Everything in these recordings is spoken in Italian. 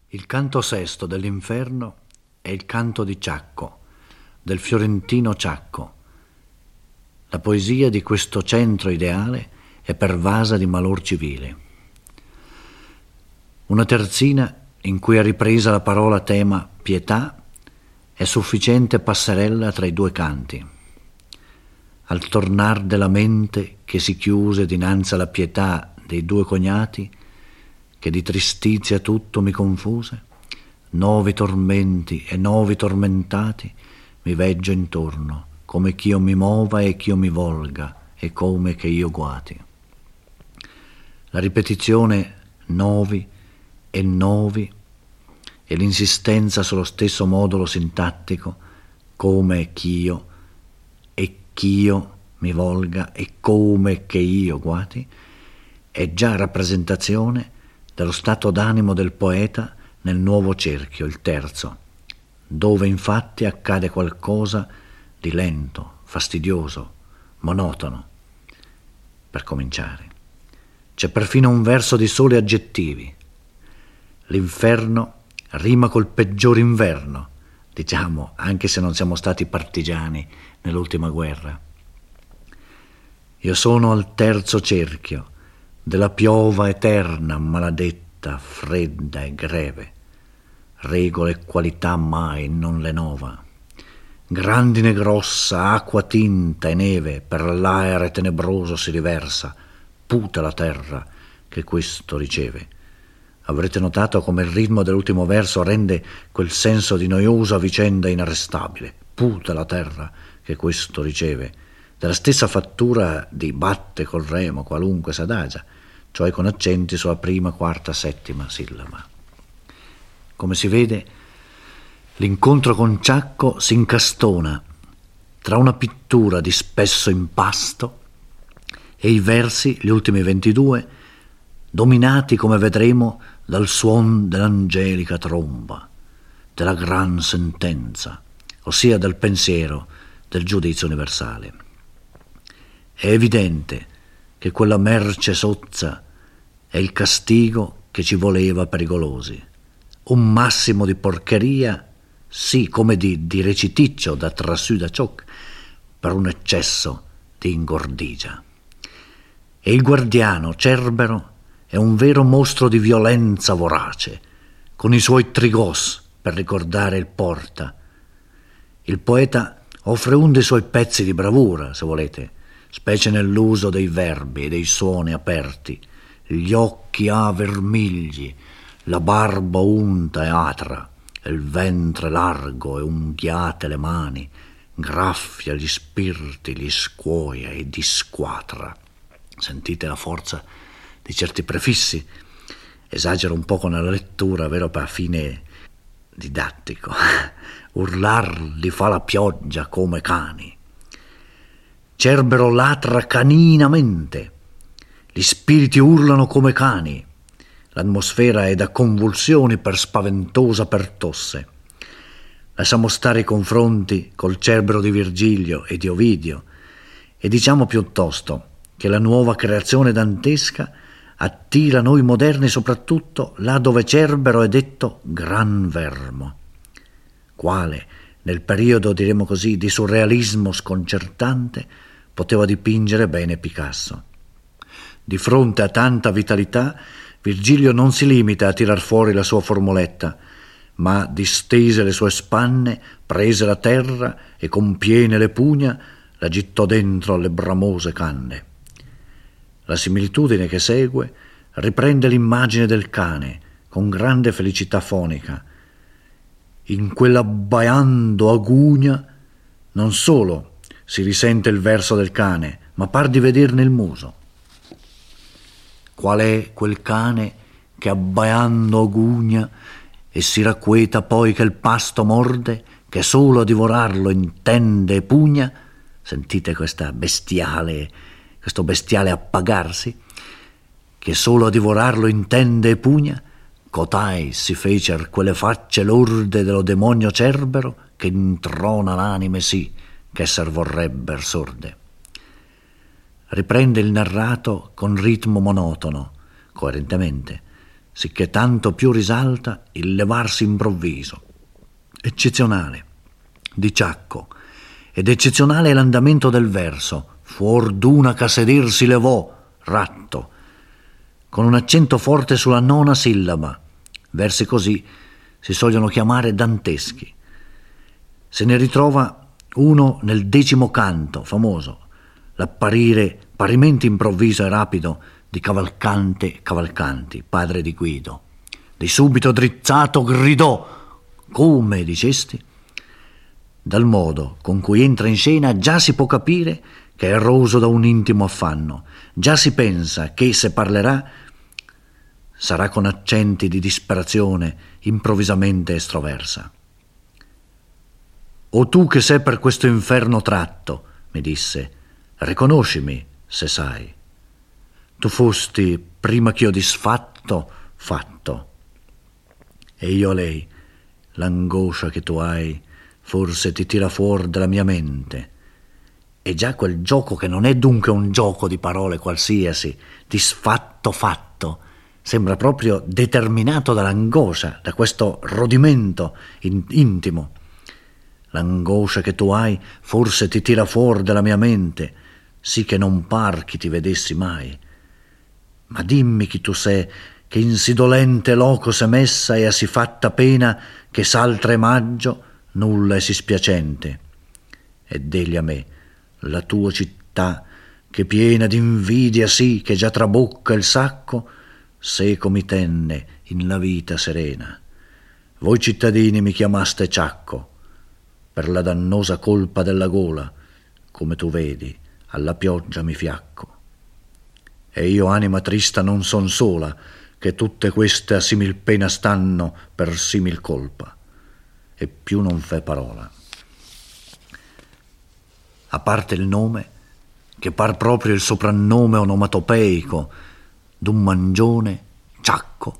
Il canto sesto dell'Inferno è il canto di Ciacco, del fiorentino Ciacco. La poesia di questo centro ideale è pervasa di malor civile. Una terzina in cui è ripresa la parola tema pietà è sufficiente passerella tra i due canti. Al tornar della mente che si chiuse dinanzi alla pietà dei due cognati, che di tristizia tutto mi confuse, novi tormenti e novi tormentati mi veggio intorno, come ch'io mi mova e ch'io mi volga, e come che io guati. La ripetizione novi e novi e l'insistenza sullo stesso modulo sintattico, come ch'io e ch'io mi volga e come che io guati, è già rappresentazione dello stato d'animo del poeta nel nuovo cerchio, il terzo, dove infatti accade qualcosa di lento, fastidioso, monotono. Per cominciare, c'è perfino un verso di soli aggettivi. L'inferno rima col peggior inverno, diciamo, anche se non siamo stati partigiani nell'ultima guerra. Io sono al terzo cerchio della piova eterna, maledetta, fredda e greve. Regole e qualità mai non le nova. Grandine grossa, acqua tinta e neve per l'aere tenebroso si riversa. Puta la terra che questo riceve. Avrete notato come il ritmo dell'ultimo verso rende quel senso di noiosa vicenda inarrestabile. Puta la terra che questo riceve. Della stessa fattura di batte col remo qualunque s'adagia, cioè con accenti sulla prima, quarta, settima sillaba. Come si vede, l'incontro con Ciacco si incastona tra una pittura di spesso impasto e i versi, gli ultimi 22, dominati, come vedremo, dal suon dell'angelica tromba, della gran sentenza, ossia del pensiero del giudizio universale. È evidente che quella merce sozza è il castigo che ci voleva pericolosi. Un massimo di porcheria, sì, come di reciticcio da trasù da cioc, per un eccesso di ingordigia. E il guardiano, Cerbero, è un vero mostro di violenza vorace, con i suoi trigos per ricordare il porta. Il poeta offre uno dei suoi pezzi di bravura, se volete, specie nell'uso dei verbi e dei suoni aperti, gli occhi vermigli, la barba unta e atra, il ventre largo e unghiate le mani, graffia gli spirti, li scuoia e disquatra. Sentite la forza di certi prefissi. Esagero un poco nella lettura, vero, per fine didattico. Urlar li fa la pioggia come cani. Cerbero latra caninamente. Gli spiriti urlano come cani. L'atmosfera è da convulsioni per spaventosa pertosse. Lasciamo stare i confronti col Cerbero di Virgilio e di Ovidio e diciamo piuttosto che la nuova creazione dantesca attira noi moderni soprattutto là dove Cerbero è detto gran vermo, quale nel periodo, diremo così, di surrealismo sconcertante poteva dipingere bene Picasso. Di fronte a tanta vitalità Virgilio non si limita a tirar fuori la sua formuletta, ma distese le sue spanne, prese la terra e con piene le pugna la gittò dentro alle bramose canne. La similitudine che segue riprende l'immagine del cane con grande felicità fonica. In quell'abbaiando agugna non solo si risente il verso del cane, ma par di vederne il muso. Qual è quel cane che abbaiando agugna e si racqueta poi che il pasto morde, che solo a divorarlo intende e pugna? Sentite questo bestiale appagarsi, che solo a divorarlo intende e pugna? Cotai si fecer quelle facce lorde dello demonio Cerbero che introna l'anime sì, ch'esser vorrebber sorde. Riprende il narrato con ritmo monotono, coerentemente, sicché tanto più risalta il levarsi improvviso, eccezionale, di Ciacco, ed eccezionale è l'andamento del verso, fuor d'una che a seder si levò, ratto, con un accento forte sulla nona sillaba. Versi così si sogliono chiamare danteschi. Se ne ritrova uno nel 10° canto, famoso, l'apparire parimenti improvviso e rapido di Cavalcante Cavalcanti, padre di Guido. Di subito drizzato gridò: come dicesti? Dal modo con cui entra in scena già si può capire che è roso da un intimo affanno, già si pensa che se parlerà sarà con accenti di disperazione improvvisamente estroversa. O tu che sei per questo inferno tratto, mi disse, riconoscimi se sai. Tu fosti, prima ch'io disfatto, fatto. E io a lei, l'angoscia che tu hai, forse ti tira fuori dalla mia mente. E già quel gioco che non è dunque un gioco di parole qualsiasi, disfatto, fatto, sembra proprio determinato dall'angoscia, da questo rodimento intimo. L'angoscia che tu hai forse ti tira fuori dalla mia mente, sì che non par chi ti vedessi mai. Ma dimmi chi tu sei, che in sì dolente loco s'è messa e a sì fatta pena che s'altre maggio nulla è sì spiacente. Ed egli a me, la tua città, che piena d'invidia sì che già trabocca il sacco, seco mi tenne in la vita serena. Voi cittadini mi chiamaste Ciacco, per la dannosa colpa della gola, come tu vedi, alla pioggia mi fiacco. E io, anima trista, non son sola, che tutte queste a simil pena stanno per simil colpa. E più non fe parola. A parte il nome, che par proprio il soprannome onomatopeico d'un mangione, Ciacco,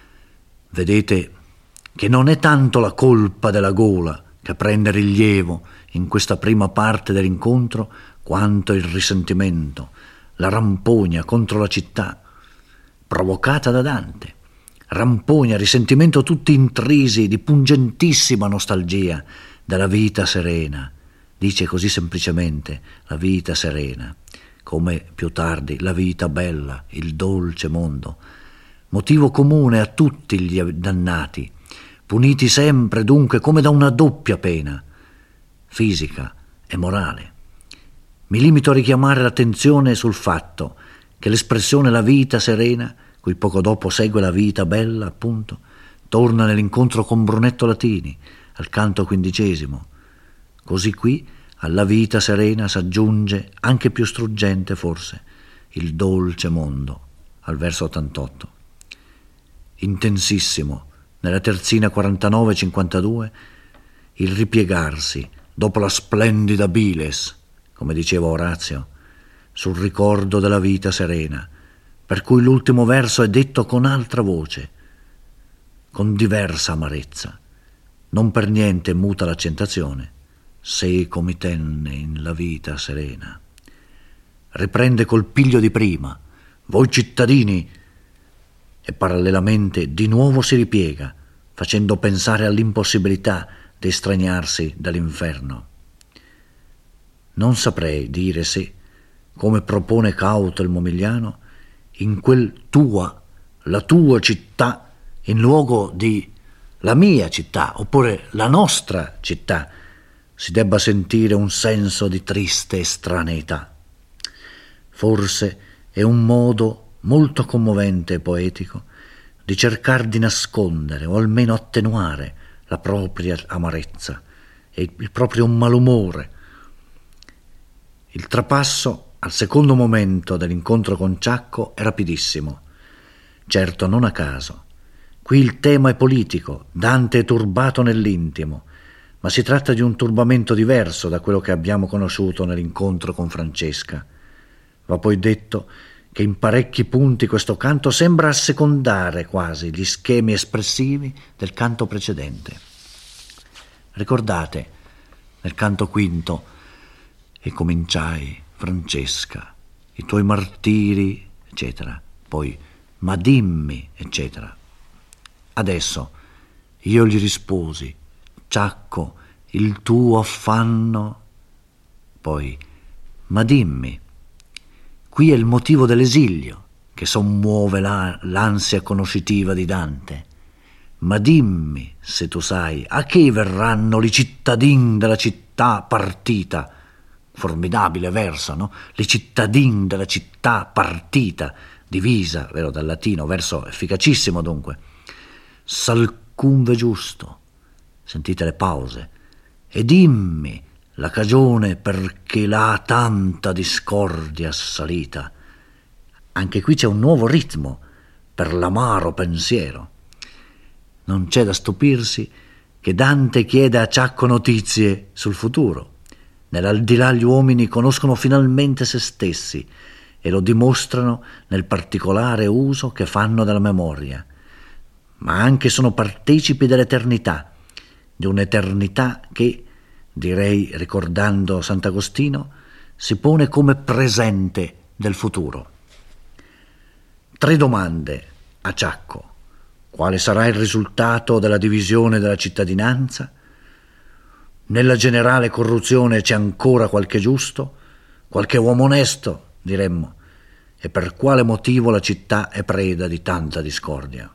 vedete che non è tanto la colpa della gola che prende rilievo in questa prima parte dell'incontro, quanto il risentimento, la rampogna contro la città, provocata da Dante. Rampogna, risentimento tutti intrisi di pungentissima nostalgia della vita serena. Dice così semplicemente la vita serena, come più tardi la vita bella, il dolce mondo, motivo comune a tutti gli dannati, puniti sempre dunque come da una doppia pena, fisica e morale. Mi limito a richiamare l'attenzione sul fatto che l'espressione la vita serena, cui poco dopo segue la vita bella, appunto, torna nell'incontro con Brunetto Latini, al canto 15°. Così qui alla vita serena s'aggiunge, anche più struggente forse, il dolce mondo, al verso 88. Intensissimo, nella terzina 49-52, il ripiegarsi, dopo la splendida biles, come diceva Orazio, sul ricordo della vita serena, per cui l'ultimo verso è detto con altra voce, con diversa amarezza, non per niente muta l'accentazione, seco mi tenne in la vita serena. Riprende col piglio di prima, voi cittadini, e parallelamente di nuovo si ripiega, facendo pensare all'impossibilità di estraniarsi dall'inferno. Non saprei dire se, come propone cauto il Momigliano, in quel tua, la tua città, in luogo di la mia città, oppure la nostra città, si debba sentire un senso di triste estraneità. Forse è un modo molto commovente e poetico di cercar di nascondere o almeno attenuare la propria amarezza e il proprio malumore. Il trapasso al secondo momento dell'incontro con Ciacco è rapidissimo, certo non a caso. Qui il tema è politico, Dante è turbato nell'intimo, ma si tratta di un turbamento diverso da quello che abbiamo conosciuto nell'incontro con Francesca. Va poi detto che in parecchi punti questo canto sembra assecondare quasi gli schemi espressivi del canto precedente. Ricordate, nel canto quinto, e cominciai, Francesca, i tuoi martiri, eccetera, poi, ma dimmi, eccetera. Adesso io gli risposi: Ciacco, il tuo affanno. Poi: ma dimmi, qui è il motivo dell'esilio che sommuove l'ansia conoscitiva di Dante. Ma dimmi, se tu sai, a che verranno i cittadini della città partita. Formidabile verso, no? I cittadini della città partita, divisa, vero, dal latino, verso efficacissimo dunque. S'alcunve giusto, sentite le pause, e dimmi la cagione perché l'ha tanta discordia assalita. Anche qui c'è un nuovo ritmo per l'amaro pensiero. Non c'è da stupirsi che Dante chieda a Ciacco notizie sul futuro. Nell'aldilà gli uomini conoscono finalmente se stessi e lo dimostrano nel particolare uso che fanno della memoria, ma anche sono partecipi dell'eternità, di un'eternità che, direi ricordando Sant'Agostino, si pone come presente del futuro. 3 domande a Ciacco. Quale sarà il risultato della divisione della cittadinanza? Nella generale corruzione c'è ancora qualche giusto, qualche uomo onesto, diremmo, e per quale motivo la città è preda di tanta discordia?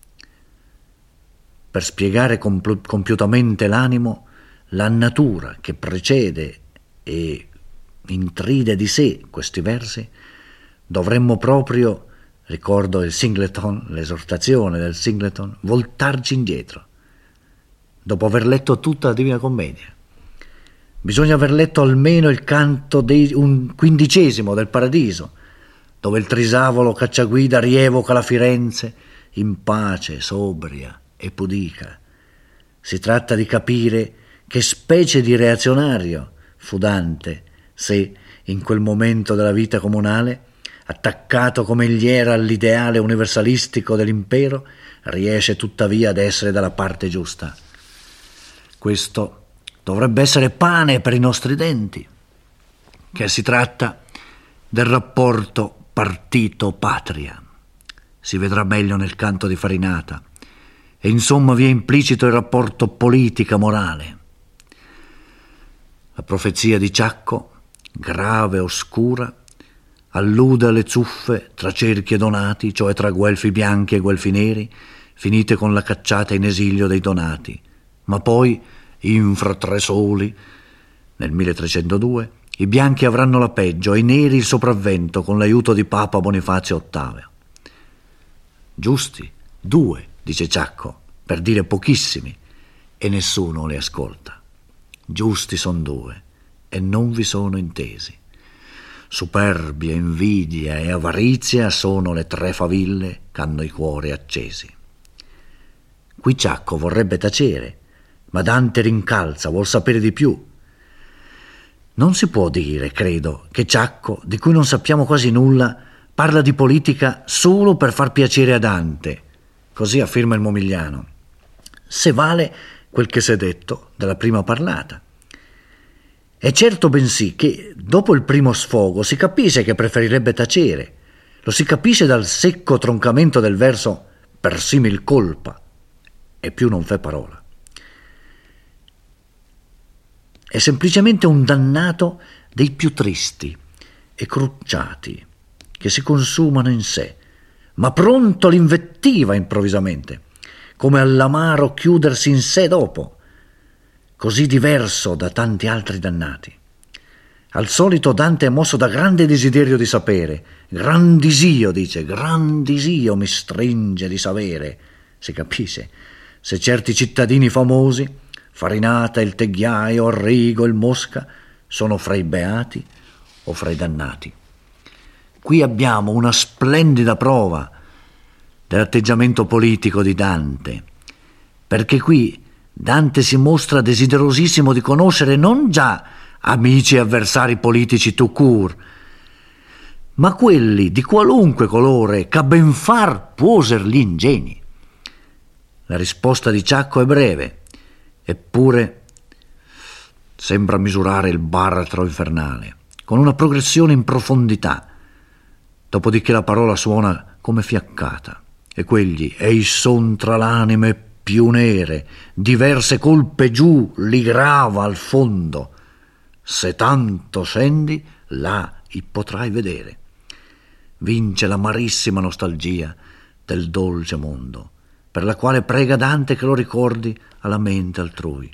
Per spiegare compiutamente l'animo, la natura che precede e intride di sé questi versi, dovremmo proprio, ricordo il Singleton, l'esortazione del Singleton, voltarci indietro. Dopo aver letto tutta la Divina Commedia, bisogna aver letto almeno il canto un 15° del Paradiso, dove il trisavolo cacciaguida rievoca la Firenze in pace, sobria e pudica. Si tratta di capire che specie di reazionario fu Dante, se in quel momento della vita comunale, attaccato come egli era all'ideale universalistico dell'impero, riesce tuttavia ad essere dalla parte giusta. Questo dovrebbe essere pane per i nostri denti, che si tratta del rapporto partito-patria. Si vedrà meglio nel canto di Farinata. E insomma vi è implicito il rapporto politica-morale. La profezia di Ciacco, grave e oscura, allude alle zuffe tra cerchi e donati, cioè tra guelfi bianchi e guelfi neri, finite con la cacciata in esilio dei donati. Ma poi, infra 3 soli, nel 1302, i bianchi avranno la peggio e i neri il sopravvento con l'aiuto di Papa Bonifazio VIII. Giusti, 2, dice Ciacco, per dire pochissimi, e nessuno li ascolta. Giusti son 2, e non vi sono intesi. Superbia, invidia e avarizia sono le 3 faville ch'hanno i cuori accesi. Qui Ciacco vorrebbe tacere, ma Dante rincalza, vuol sapere di più. Non si può dire, credo, che Ciacco, di cui non sappiamo quasi nulla, parla di politica solo per far piacere a Dante. Così afferma il Momigliano. Se vale quel che si è detto dalla prima parlata. È certo bensì che, dopo il primo sfogo, si capisce che preferirebbe tacere. Lo si capisce dal secco troncamento del verso per simil colpa, e più non fe parola. È semplicemente un dannato dei più tristi e crucciati, che si consumano in sé, ma pronto all'invettiva improvvisamente, come all'amaro chiudersi in sé dopo, così diverso da tanti altri dannati. Al solito Dante è mosso da grande desiderio di sapere, gran disio, dice, gran disio mi stringe di sapere, si capisce, se certi cittadini famosi, Farinata, il Tegghiaio, Arrigo, il Mosca, sono fra i beati o fra i dannati. Qui abbiamo una splendida prova dell'atteggiamento politico di Dante, perché qui Dante si mostra desiderosissimo di conoscere non già amici e avversari politici tout court, ma quelli di qualunque colore che a ben far puoser gli ingegni. La risposta di Ciacco è breve, eppure sembra misurare il baratro infernale, con una progressione in profondità, dopodiché la parola suona come fiaccata. e quegli ei son tra l'anime più nere, diverse colpe giù li grava al fondo. Se tanto scendi, là i potrai vedere. Vince l'amarissima nostalgia del dolce mondo, per la quale prega Dante che lo ricordi alla mente altrui.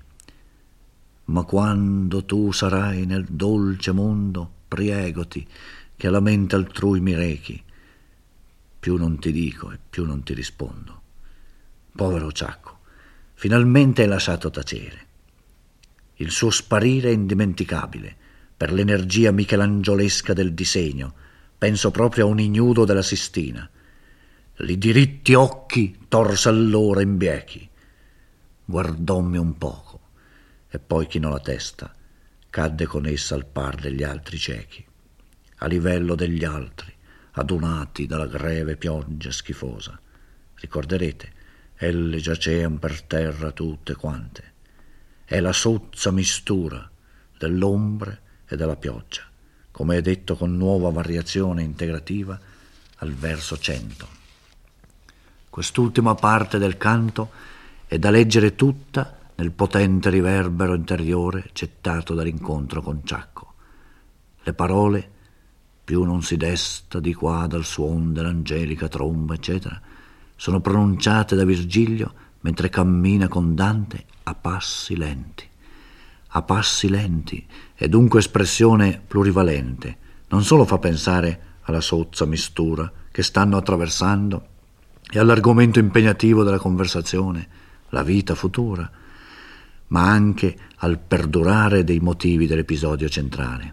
Ma quando tu sarai nel dolce mondo, priegoti che alla mente altrui mi rechi. Più non ti dico e più non ti rispondo. Povero Ciacco, finalmente hai lasciato tacere. Il suo sparire è indimenticabile per l'energia michelangiolesca del disegno. Penso proprio a un ignudo della Sistina. Li diritti occhi torse allora in biechi. Guardommi un poco e poi chinò la testa, cadde con essa al par degli altri ciechi, a livello degli altri, adunati dalla greve pioggia schifosa. Ricorderete, elle giacean per terra tutte quante. È la sozza mistura dell'ombre e della pioggia, come è detto con nuova variazione integrativa al verso 100. Quest'ultima parte del canto è da leggere tutta nel potente riverbero interiore gettato dall'incontro con Ciacco. Le parole, più non si desta di qua dal suon dell'angelica tromba, eccetera, sono pronunciate da Virgilio mentre cammina con Dante a passi lenti. A passi lenti è dunque espressione plurivalente, non solo fa pensare alla sozza mistura che stanno attraversando e all'argomento impegnativo della conversazione, la vita futura, ma anche al perdurare dei motivi dell'episodio centrale.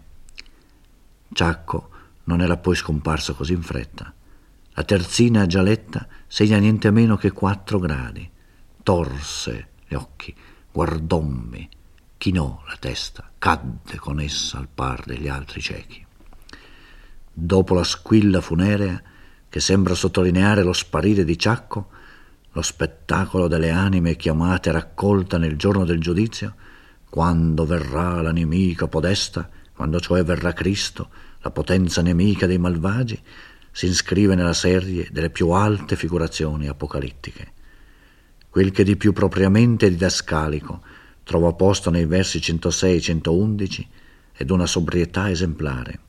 Ciacco non era poi scomparso così in fretta. La terzina già letta segna niente meno che 4 gradi. Torse gli occhi, guardommi, chinò la testa, cadde con essa al par degli altri ciechi. Dopo la squilla funerea, che sembra sottolineare lo sparire di Ciacco, lo spettacolo delle anime chiamate raccolta nel giorno del giudizio, quando verrà la nemica podesta, quando cioè verrà Cristo, la potenza nemica dei malvagi, si iscrive nella serie delle più alte figurazioni apocalittiche. Quel che di più propriamente didascalico trova posto nei versi 106 e 111 ed una sobrietà esemplare.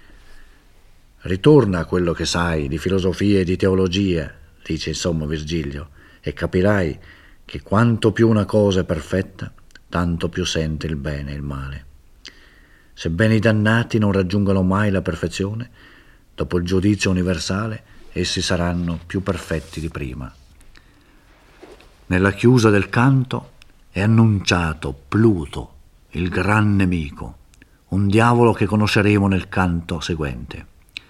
Ritorna a quello che sai di filosofia e di teologia, dice insomma Virgilio, e capirai che quanto più una cosa è perfetta, tanto più sente il bene e il male. Sebbene i dannati non raggiungano mai la perfezione, dopo il giudizio universale essi saranno più perfetti di prima. Nella chiusa del canto è annunciato Pluto, il gran nemico, un diavolo che conosceremo nel canto seguente.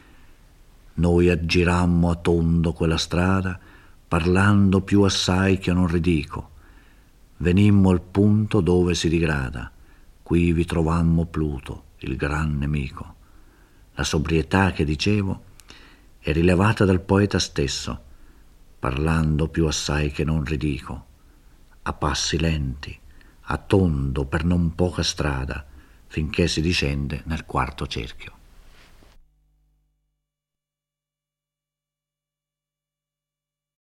Noi aggirammo a tondo quella strada, parlando più assai che non ridico. Venimmo al punto dove si digrada, qui vi trovammo Pluto, il gran nemico. La sobrietà che dicevo è rilevata dal poeta stesso, parlando più assai che non ridico, a passi lenti, a tondo per non poca strada, finché si discende nel quarto cerchio.